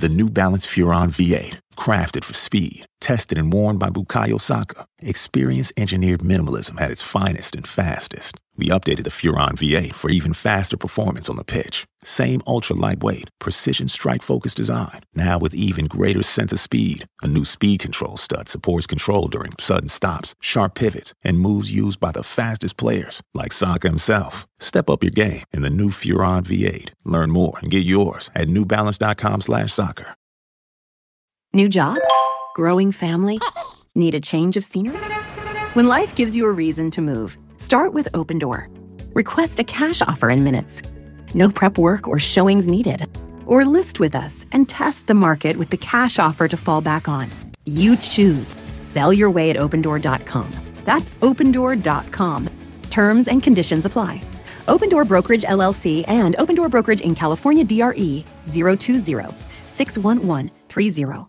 The New Balance Furon V8, crafted for speed, tested and worn by Bukayo Saka. Experience engineered minimalism at its finest and fastest. We updated the Furon V8 for even faster performance on the pitch. Same ultra-lightweight, precision strike-focused design, now with even greater sense of speed. A new speed control stud supports control during sudden stops, sharp pivots, and moves used by the fastest players, like Saka himself. Step up your game in the new Furon V8. Learn more and get yours at newbalance.com/soccer. New job? Growing family? Need a change of scenery? When life gives you a reason to move, start with Open Door. Request a cash offer in minutes. No prep work or showings needed. Or list with us and test the market with the cash offer to fall back on. You choose. Sell your way at opendoor.com. That's opendoor.com. Terms and conditions apply. Open Door Brokerage LLC and Open Door Brokerage in California DRE 020-611-30.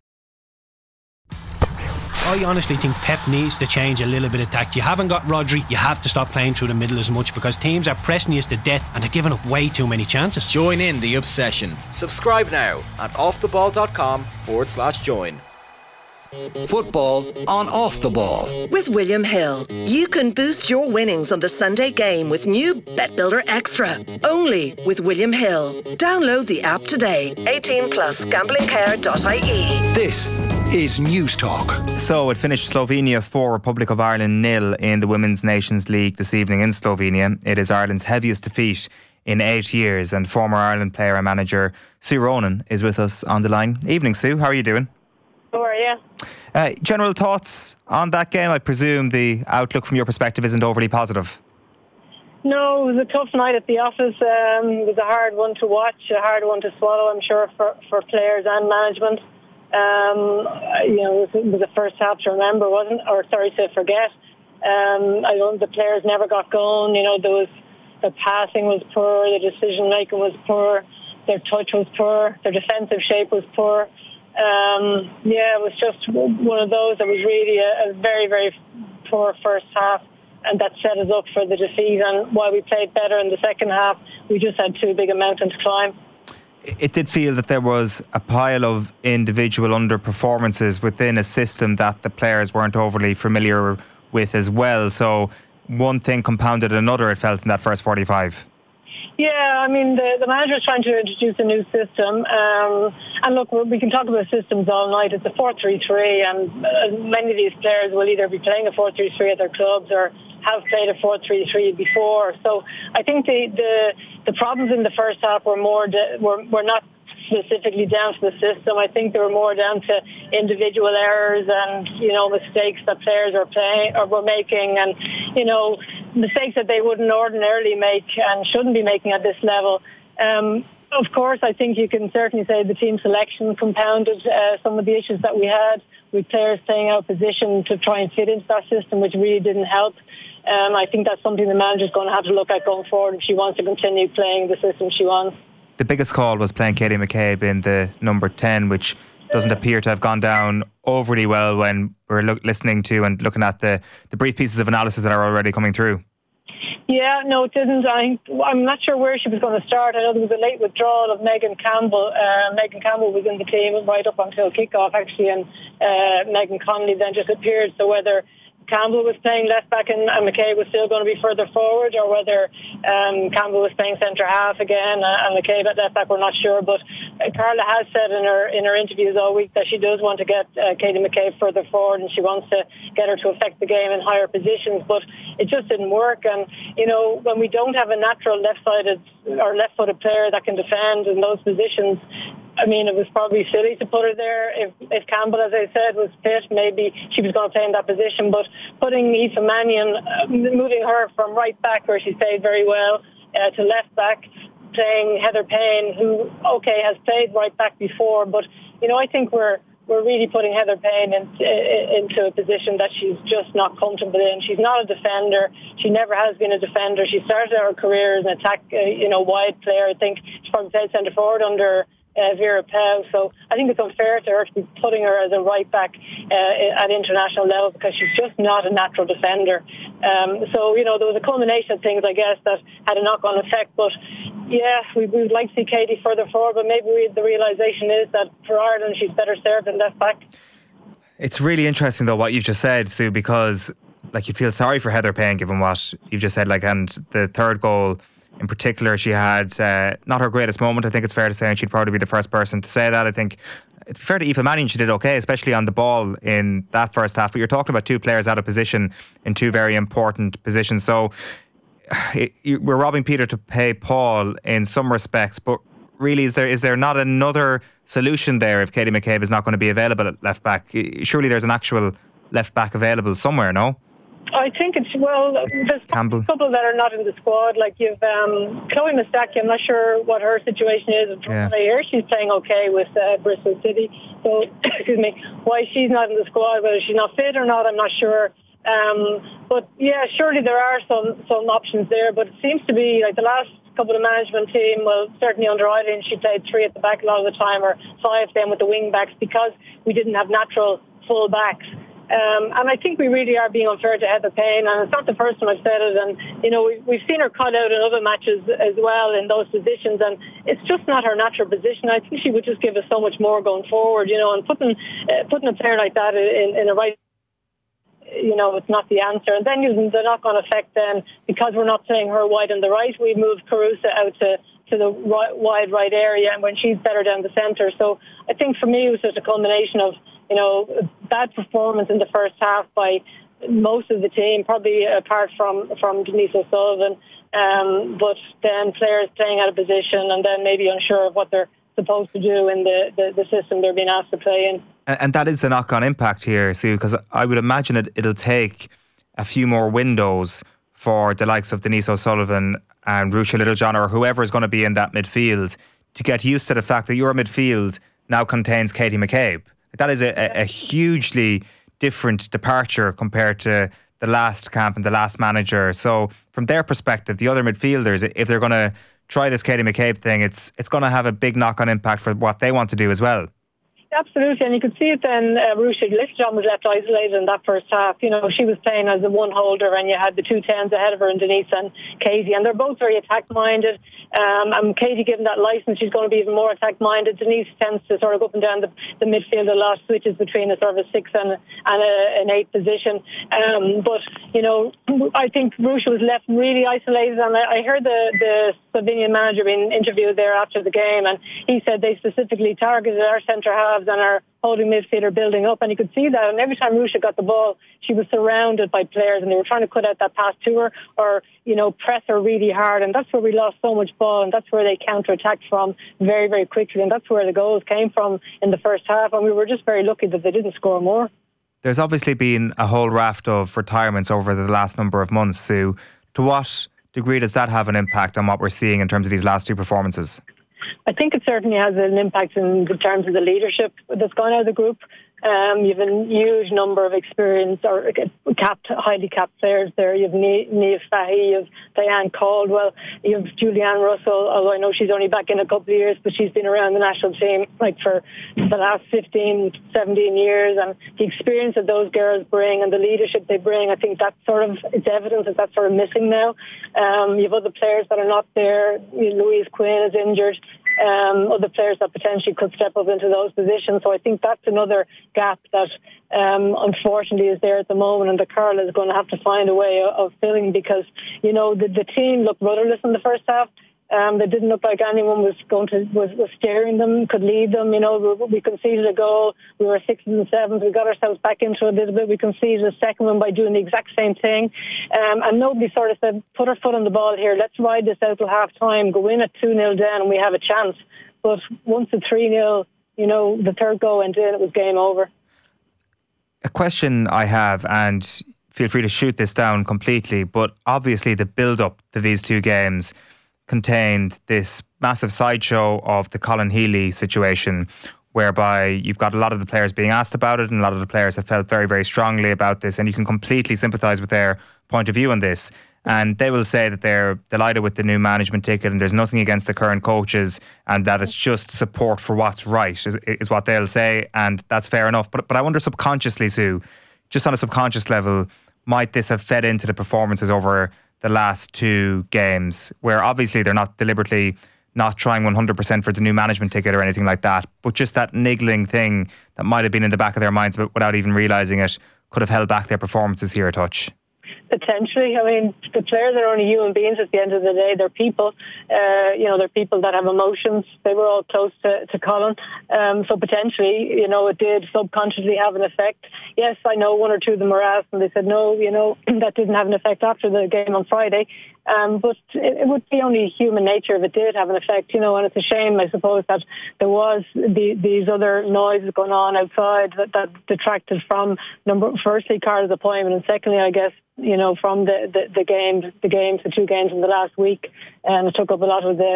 I honestly think Pep needs to change a little bit of tact. You haven't got Rodri, you have to stop playing through the middle as much because teams are pressing you to death and they're giving up way too many chances. Join in the obsession. Subscribe now at offtheball.com/join. Football on Off the Ball. With William Hill, you can boost your winnings on the Sunday game with new Bet Builder Extra. Only with William Hill. Download the app today. 18 plus gamblingcare.ie. This is News Talk. So it finished Slovenia 4, Republic of Ireland 0 in the Women's Nations League this evening in Slovenia. It is Ireland's heaviest defeat in 8 years, and former Ireland player and manager Sue Ronan is with us on the line. Evening, Sue. How are you doing? How are you? General thoughts on that game? I presume the outlook from your perspective isn't overly positive. No, it was a tough night at the office. It was a hard one to watch, a hard one to swallow, I'm sure, for players and management. It was the first half to remember, wasn't? Or sorry, to forget. I don't. The players never got going. The passing was poor, the decision making was poor, their touch was poor, their defensive shape was poor. It was just one of those that was really a very, very poor first half, and that set us up for the defeat. And while we played better in the second half, we just had too big a mountain to climb. It did feel that there was a pile of individual underperformances within a system that the players weren't overly familiar with as well. So one thing compounded another, it felt, in that first 45. Yeah, I mean, the manager is trying to introduce a new system. And look, we can talk about systems all night. It's a 4-3-3, and many of these players will either be playing a 4-3-3 at their clubs or have played a 4-3-3 before. So I think the problems in the first half were not specifically down to the system. I think they were more down to individual errors and mistakes that players were making, and mistakes that they wouldn't ordinarily make and shouldn't be making at this level. Of course, I think you can certainly say the team selection compounded some of the issues that we had with players playing out of position to try and fit into that system, which really didn't help. I think that's something the manager's going to have to look at going forward if she wants to continue playing the system she wants. The biggest call was playing Katie McCabe in the number 10, which doesn't appear to have gone down overly well when we're listening to and looking at the brief pieces of analysis that are already coming through. Yeah, no, it didn't. I'm not sure where she was going to start. I know there was a late withdrawal of Megan Campbell. Megan Campbell was in the team right up until kick-off, actually, and Megan Connolly then just appeared. So whether Campbell was playing left back and McCabe was still going to be further forward, or whether Campbell was playing centre half again and McCabe at left back, we're not sure. But Carla has said in her interviews all week that she does want to get Katie McCabe further forward, and she wants to get her to affect the game in higher positions. But it just didn't work. And when we don't have a natural left-sided or left-footed player that can defend in those positions, I mean, it was probably silly to put her there. If Campbell, as I said, was fit, maybe she was going to play in that position. But putting Aoife Mannion, moving her from right back, where she played very well, to left back, playing Heather Payne, who, has played right back before. But, I think we're really putting Heather Payne into a position that she's just not comfortable in. She's not a defender. She never has been a defender. She started her career as an attack, wide player. I think she probably played centre forward under Vera Pauw. So I think it's unfair to her to be putting her as a right back at international level, because she's just not a natural defender. So there was a culmination of things, I guess, that had a knock-on effect. But Yeah, we would like to see Katie further forward, but maybe the realisation is that for Ireland she's better served in left back. It's really interesting though what you've just said, Sue, because like you feel sorry for Heather Payne given what you've just said, like, and the third goal in particular, she had not her greatest moment, I think it's fair to say, and she'd probably be the first person to say that. I think it's fair to Aoife Mannion, she did okay, especially on the ball in that first half, but you're talking about two players out of position in two very important positions, so we're robbing Peter to pay Paul in some respects, but really is there not another solution there if Katie McCabe is not going to be available at left back? Surely there's an actual left back available somewhere, no? I think there's a couple that are not in the squad. Like you've Chloe Mustaki, I'm not sure what her situation is. I hear she's playing okay with Bristol City. So, excuse me, why she's not in the squad, whether she's not fit or not, I'm not sure. But yeah, surely there are some options there. But it seems to be like the last couple of management team, well, certainly under Eileen, she played three at the back a lot of the time, or five then with the wing backs, because we didn't have natural full backs. And I think we really are being unfair to Heather Payne, and it's not the first time I've said it. And you know, we've seen her cut out in other matches as well in those positions, and it's just not her natural position. I think she would just give us so much more going forward, you know. And putting a player like that in a right, you know, it's not the answer. And then the knock-on effect then, because we're not playing her wide on the right, we move Carusa out to the wide right area, and when she's better down the centre. So I think for me it was just a culmination of, you know, bad performance in the first half by most of the team, probably apart from Denise O'Sullivan, but then players playing out of position and then maybe unsure of what they're supposed to do in the system they're being asked to play in. And that is the knock-on impact here, Sue, because I would imagine it'll take a few more windows for the likes of Denise O'Sullivan and Ruesha Littlejohn or whoever is going to be in that midfield to get used to the fact that your midfield now contains Katie McCabe. That is a hugely different departure compared to the last camp and the last manager. So from their perspective, the other midfielders, if they're going to try this Katie McCabe thing, it's going to have a big knock-on impact for what they want to do as well. Absolutely, and you could see it then. Ruesha Littlejohn was left isolated in that first half. You know, she was playing as a one holder, and you had the two tens ahead of her, and Denise and Katie, and they're both very attack minded. And Katie, given that licence, she's going to be even more attack minded. Denise tends to sort of go up and down the midfield a lot, switches between a sort of a 6 and an 8 position. But you know, I think Ruesha was left really isolated, and I heard the Slovenian manager being interviewed there after the game, and he said they specifically targeted our centre halves and our holding midfielder building up, and you could see that. And every time Ruesha got the ball, she was surrounded by players, and they were trying to cut out that pass to her, or you know, press her really hard, and that's where we lost so much ball, and that's where they counter-attacked from very, very quickly, and that's where the goals came from in the first half, and we were just very lucky that they didn't score more. There's obviously been a whole raft of retirements over the last number of months, Sue. To what degree does that have an impact on what we're seeing in terms of these last two performances? I think it certainly has an impact in terms of the leadership that's gone out of the group. You have a huge number of experienced or highly capped players there. You have Niamh Fahey, you have Diane Caldwell, you have Julianne Russell, although I know she's only back in a couple of years, but she's been around the national team like for the last 15, 17 years, and the experience that those girls bring and the leadership they bring, I think that's sort of, it's evident that that's sort of missing now. You have other players that are not there. Louise Quinn is injured. Other players that potentially could step up into those positions. So I think that's another gap that unfortunately is there at the moment, and the Carl is going to have to find a way of filling, because you know the team looked rudderless in the first half. They didn't look like anyone was steering them, could lead them. You know, we conceded a goal. We were 6th and 7th. We got ourselves back into it a little bit. We conceded a second one by doing the exact same thing. And nobody sort of said, put our foot on the ball here. Let's ride this out till half time. Go in at 2-0 down and we have a chance. But once the 3-0, you know, the third goal went in, it was game over. A question I have, and feel free to shoot this down completely, but obviously the build-up to these two games contained this massive sideshow of the Colin Healy situation, whereby you've got a lot of the players being asked about it, and a lot of the players have felt very, very strongly about this, and you can completely sympathise with their point of view on this. And they will say that they're delighted with the new management ticket and there's nothing against the current coaches, and that it's just support for what's right, is what they'll say, and that's fair enough. But I wonder subconsciously, Sue, just on a subconscious level, might this have fed into the performances over the the last 2 games, where obviously they're not deliberately not trying 100% for the new management ticket or anything like that, but just that niggling thing that might have been in the back of their minds but without even realising it could have held back their performances here a touch? Potentially. I mean, the players are only human beings at the end of the day. They're people. They're people that have emotions. They were all close to Colin. So potentially, it did subconsciously have an effect. Yes, I know 1 or 2 of them were asked and they said, no, that didn't have an effect after the game on Friday. But it would be only human nature if it did have an effect, and it's a shame, I suppose, that there was these other noises going on outside that detracted from, firstly, Carla's appointment, and secondly, I guess, from the 2 games in the last week, and it took up a lot of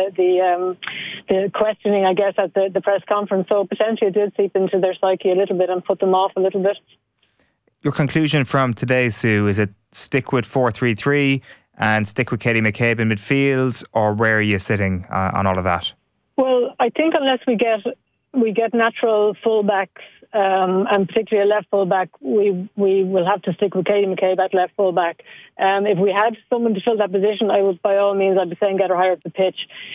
the questioning, I guess, at the press conference. So potentially it did seep into their psyche a little bit and put them off a little bit. Your conclusion from today, Sue, is it stick with 4-3-3 and stick with Katie McCabe in midfield, or where are you sitting on all of that? Well, I think unless we get natural fullbacks, and particularly a left fullback, we will have to stick with Katie McCabe at left fullback. If we had someone to fill that position, I would, by all means, I'd be saying get her higher up the pitch.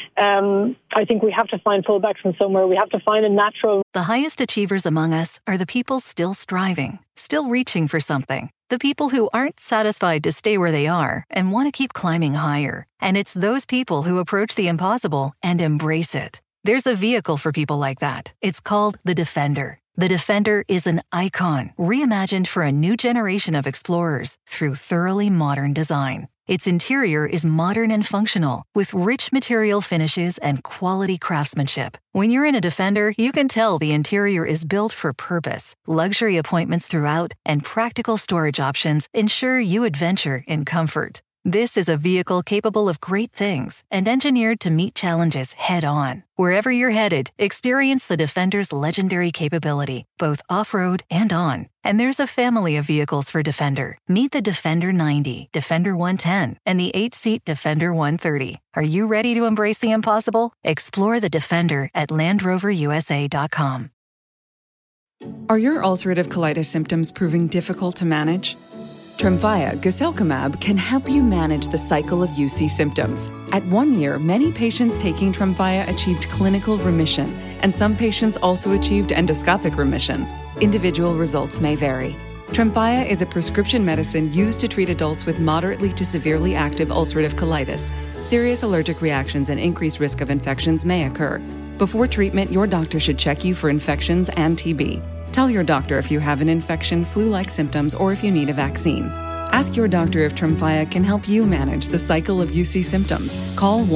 I think we have to find fullbacks from somewhere. We have to find a natural. The highest achievers among us are the people still striving, still reaching for something. The people who aren't satisfied to stay where they are and want to keep climbing higher. And it's those people who approach the impossible and embrace it. There's a vehicle for people like that. It's called the Defender. The Defender is an icon, reimagined for a new generation of explorers through thoroughly modern design. Its interior is modern and functional, with rich material finishes and quality craftsmanship. When you're in a Defender, you can tell the interior is built for purpose. Luxury appointments throughout and practical storage options ensure you adventure in comfort. This is a vehicle capable of great things and engineered to meet challenges head-on. Wherever you're headed, experience the Defender's legendary capability, both off-road and on. And there's a family of vehicles for Defender. Meet the Defender 90, Defender 110, and the 8-seat Defender 130. Are you ready to embrace the impossible? Explore the Defender at LandRoverUSA.com. Are your ulcerative colitis symptoms proving difficult to manage? Tremfya guselkumab can help you manage the cycle of UC symptoms. At 1 year, many patients taking Tremfya achieved clinical remission, and some patients also achieved endoscopic remission. Individual results may vary. Tremfya is a prescription medicine used to treat adults with moderately to severely active ulcerative colitis. Serious allergic reactions and increased risk of infections may occur. Before treatment, your doctor should check you for infections and TB. Tell your doctor if you have an infection, flu-like symptoms, or if you need a vaccine. Ask your doctor if Tremfya can help you manage the cycle of UC symptoms. Call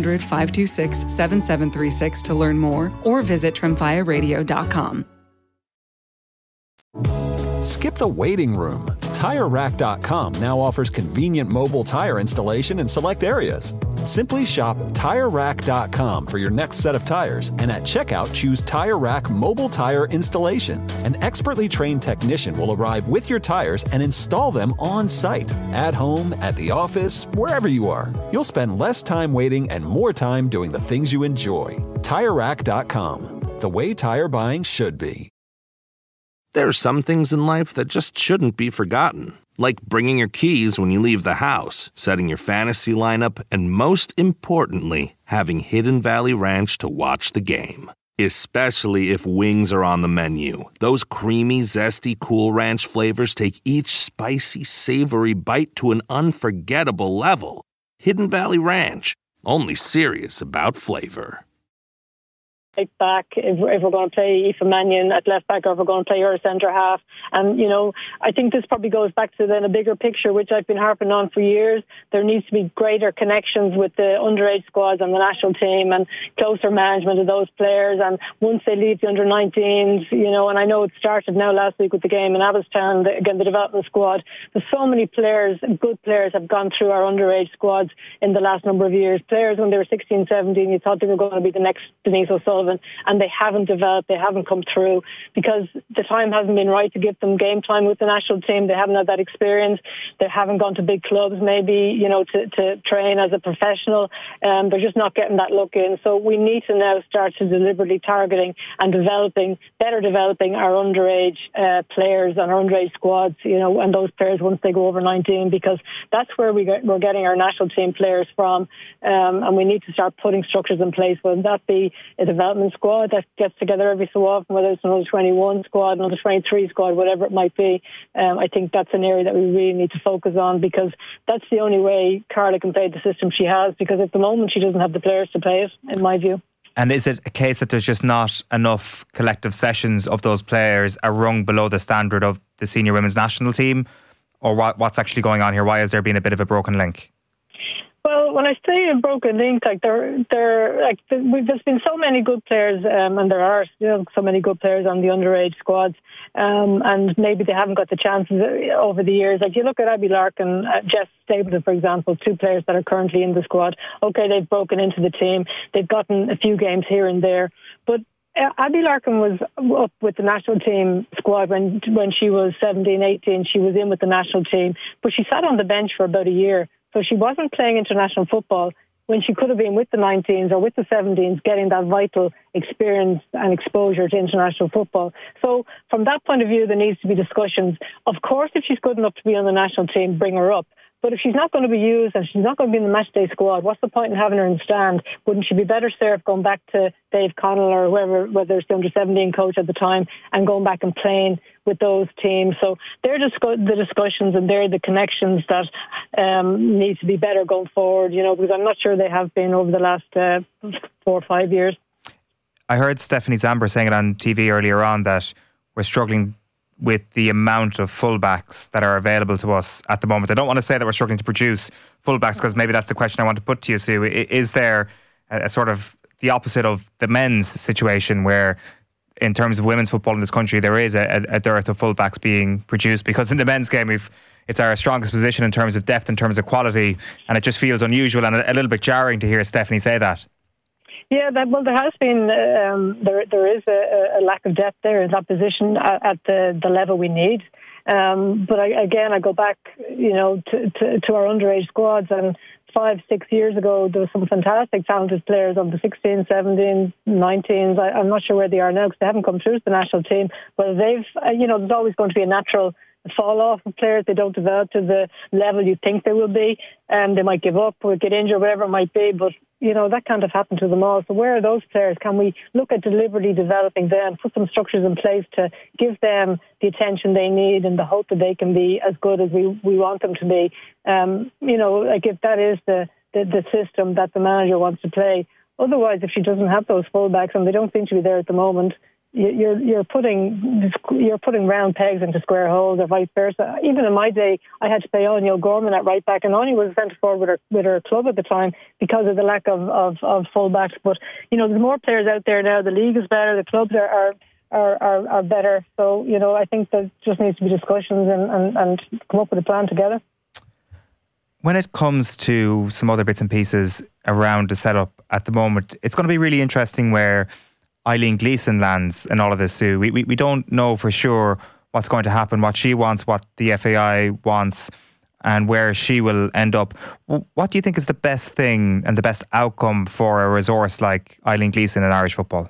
1-800-526-7736 to learn more, or visit TremfyaRadio.com. Skip the waiting room. TireRack.com now offers convenient mobile tire installation in select areas. Simply shop TireRack.com for your next set of tires, and at checkout, choose Tire Rack Mobile Tire Installation. An expertly trained technician will arrive with your tires and install them on site, at home, at the office, wherever you are. You'll spend less time waiting and more time doing the things you enjoy. TireRack.com, the way tire buying should be. There are some things in life that just shouldn't be forgotten, like bringing your keys when you leave the house, setting your fantasy lineup, and most importantly, having Hidden Valley Ranch to watch the game. Especially if wings are on the menu. Those creamy, zesty Cool Ranch flavors take each spicy, savory bite to an unforgettable level. Hidden Valley Ranch, only serious about flavor. Right back, if we're going to play Aoife Mannion at left back, or if we're going to play her at centre half. And, I think this probably goes back to then a bigger picture, which I've been harping on for years. There needs to be greater connections with the underage squads and the national team, and closer management of those players. And once they leave the under-19s, and I know it started now last week with the game in Abbottstown, the development squad. There's so many players, good players, have gone through our underage squads in the last number of years. Players when they were 16, 17, you thought they were going to be the next Denise O'Sullivan relevant, and they haven't developed, they haven't come through because the time hasn't been right to give them game time with the national team. They haven't had that experience. They haven't gone to big clubs maybe, to train as a professional. They're just not getting that look in. So we need to now start to deliberately targeting and better developing our underage players and our underage squads, and those players once they go over 19, because that's where we're getting our national team players from. And we need to start putting structures in place, whether that be a development squad that gets together every so often, whether it's another 21 squad, another 23 squad, whatever it might be. I think that's an area that we really need to focus on, because that's the only way Carla can play the system she has, because at the moment she doesn't have the players to play it, in my view. And is it a case that there's just not enough collective sessions of those players a rung below the standard of the senior women's national team? Or what's actually going on here? Why has there been a bit of a broken link? Well, when I say a broken link, there's been so many good players, and there are still so many good players on the underage squads, and maybe they haven't got the chances over the years. Like you look at Abby Larkin, Jess Stapleton, for example, two players that are currently in the squad. Okay, they've broken into the team. They've gotten a few games here and there, but Abby Larkin was up with the national team squad when she was 17, 18. She was in with the national team, but she sat on the bench for about a year. So she wasn't playing international football when she could have been with the 19s or with the 17s, getting that vital experience and exposure to international football. So from that point of view, there needs to be discussions. Of course, if she's good enough to be on the national team, bring her up. But if she's not going to be used and she's not going to be in the matchday squad, what's the point in having her in the stand? Wouldn't she be better served going back to Dave Connell or whoever, whether it's the under-17 coach at the time, and going back and playing with those teams? So they're the discussions and they're the connections that need to be better going forward, because I'm not sure they have been over the last 4 or 5 years. I heard Stephanie Zamber saying it on TV earlier on that we're struggling with the amount of fullbacks that are available to us at the moment. I don't want to say that we're struggling to produce fullbacks, because maybe that's the question I want to put to you, Sue. Is there a sort of the opposite of the men's situation, where in terms of women's football in this country there is a dearth of fullbacks being produced? Because in the men's game it's our strongest position in terms of depth, in terms of quality, and it just feels unusual and a little bit jarring to hear Stephanie say that. Yeah, there has been there is a lack of depth there in that position at the level we need. But I go back, to our underage squads, and 5-6 years ago there was some fantastic talented players of the 16, 17, 19s. I'm not sure where they are now because they haven't come through to the national team. But they've, there's always going to be a natural fall off of players. They don't develop to the level you think they will be, and they might give up or get injured, whatever it might be. But that can't have happened to them all. So where are those players? Can we look at deliberately developing them, put some structures in place to give them the attention they need in the hope that they can be as good as we want them to be? If that is the system that the manager wants to play. Otherwise, if she doesn't have those fullbacks, and they don't seem to be there at the moment, you're putting round pegs into square holes, or vice versa. Even in my day, I had to play Anya O'Gorman at right back, and Anya was centre forward with her club at the time because of the lack of fullbacks. But there's more players out there now. The league is better. The clubs are better. So I think there just needs to be discussions and come up with a plan together. When it comes to some other bits and pieces around the setup at the moment, it's going to be really interesting where Eileen Gleeson lands in all of this, Sue. We don't know for sure what's going to happen, what she wants, what the FAI wants, and where she will end up. What do you think is the best thing and the best outcome for a resource like Eileen Gleeson in Irish football?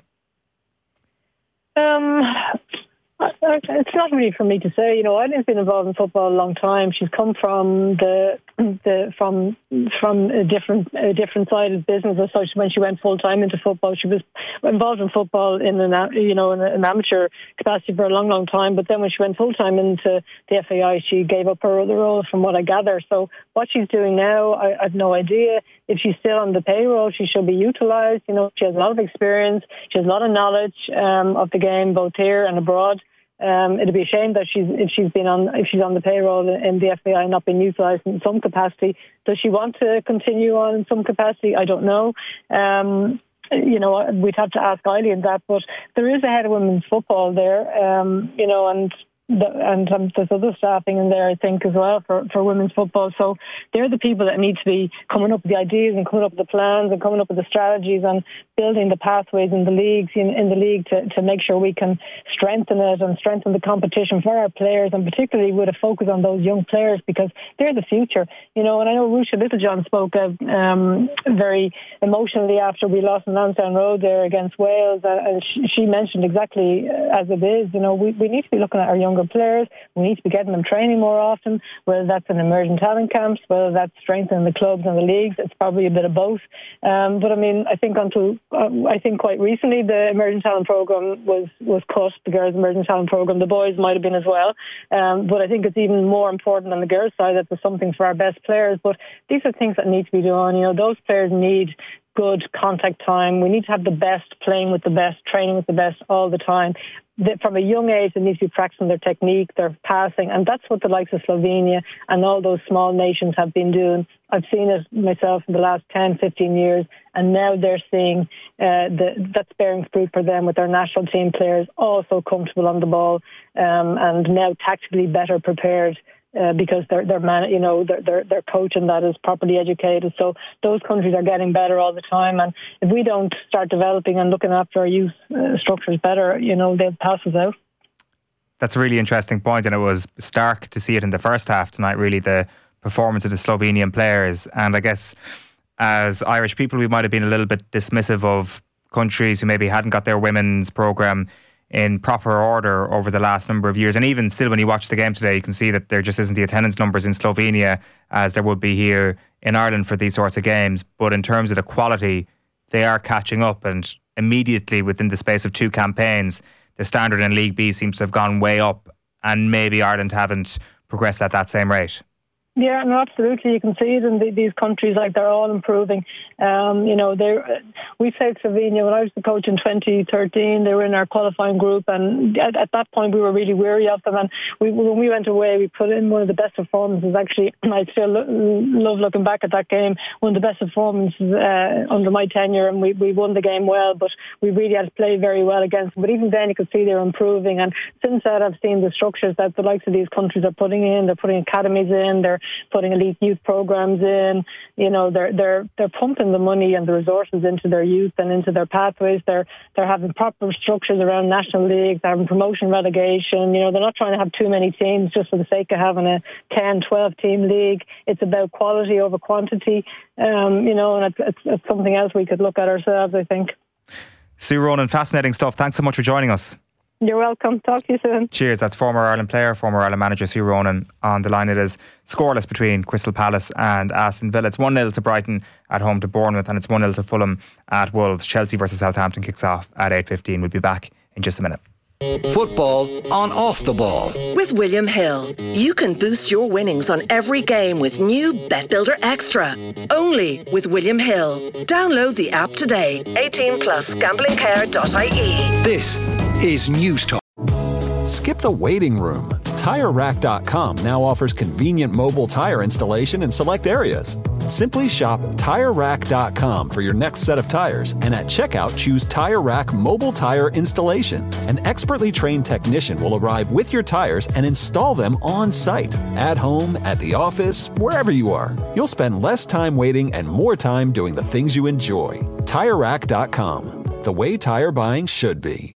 It's not really for me to say. Eileen's been involved in football a long time. She's come from from a different side of business as such. When she went full time into football, she was involved in football in an amateur capacity for a long time. But then when she went full time into the FAI, she gave up her other role, from what I gather. So what she's doing now, I have no idea. If she's still on the payroll, she should be utilised. She has a lot of experience. She has a lot of knowledge of the game, both here and abroad. It'd be a shame that if she's on the payroll in the FAI not being utilised in some capacity. Does she want to continue on in some capacity? I don't know. We'd have to ask Eileen that, but there is a head of women's football there, and there's other staffing in there, I think, as well for women's football. So they're the people that need to be coming up with the ideas and coming up with the plans and coming up with the strategies and building the pathways in the leagues, in the league to make sure we can strengthen it and strengthen the competition for our players, and particularly with a focus on those young players because they're the future. And I know Ruesha Littlejohn spoke very emotionally after we lost on Lansdowne Road there against Wales, and she mentioned exactly as it is. We need to be looking at our younger players. We need to be getting them training more often, whether that's in emerging talent camps, whether that's strengthening the clubs and the leagues. It's probably a bit of both. But I think quite recently the emerging talent program was cut, the girls' emerging talent program. The boys might have been as well. But I think it's even more important on the girls' side that there's something for our best players. But these are things that need to be done. Those players need good contact time. We need to have the best playing with the best, training with the best all the time. From a young age, they need to be practicing their technique, their passing, and that's what the likes of Slovenia and all those small nations have been doing. I've seen it myself in the last 10, 15 years, and now they're seeing that's bearing fruit for them with their national team players also comfortable on the ball and now tactically better prepared. Because their coach and that is properly educated. So those countries are getting better all the time. And if we don't start developing and looking after our youth structures better, they'll pass us out. That's a really interesting point, and it was stark to see it in the first half tonight, really, the performance of the Slovenian players. And I guess as Irish people, we might have been a little bit dismissive of countries who maybe hadn't got their women's programme in proper order over the last number of years. And even still, when you watch the game today, you can see that there just isn't the attendance numbers in Slovenia as there would be here in Ireland for these sorts of games. But in terms of the quality, they are catching up, and immediately within the space of 2 campaigns, the standard in League B seems to have gone way up, and maybe Ireland haven't progressed at that same rate. Yeah, no, absolutely. You can see it in these countries, they're all improving. We played Slovenia when I was the coach in 2013. They were in our qualifying group, and at that point we were really weary of them. And when we went away, we put in one of the best performances. Actually, I still love looking back at that game. One of the best performances under my tenure, and we won the game well, but we really had to play very well against them. But even then, you could see they were improving. And since that, I've seen the structures that the likes of these countries are putting in. They're putting academies in. They're putting elite youth programs in. They're pumping the money and the resources into their youth and into their pathways. They're having proper structures around national leagues. They're having promotion, relegation. They're not trying to have too many teams just for the sake of having a 10, 12 team league. It's about quality over quantity. And it's something else we could look at ourselves, I think. Sue Ronan, fascinating stuff. Thanks so much for joining us. You're welcome. Talk to you soon. Cheers. That's former Ireland player, former Ireland manager Sue Ronan on the line. It is scoreless between Crystal Palace and Aston Villa. It's 1-0 to Brighton at home to Bournemouth, and it's 1-0 to Fulham at Wolves. Chelsea versus Southampton kicks off at 8:15. We'll be back in just a minute. Football on Off the Ball. With William Hill, you can boost your winnings on every game with new Bet Builder Extra. Only with William Hill. Download the app today. 18 plus gamblingcare.ie. This is News Talk. Skip the waiting room. TireRack.com now offers convenient mobile tire installation in select areas. Simply shop TireRack.com for your next set of tires, and at checkout, choose Tire Rack Mobile Tire Installation. An expertly trained technician will arrive with your tires and install them on site, at home, at the office, wherever you are. You'll spend less time waiting and more time doing the things you enjoy. TireRack.com, the way tire buying should be.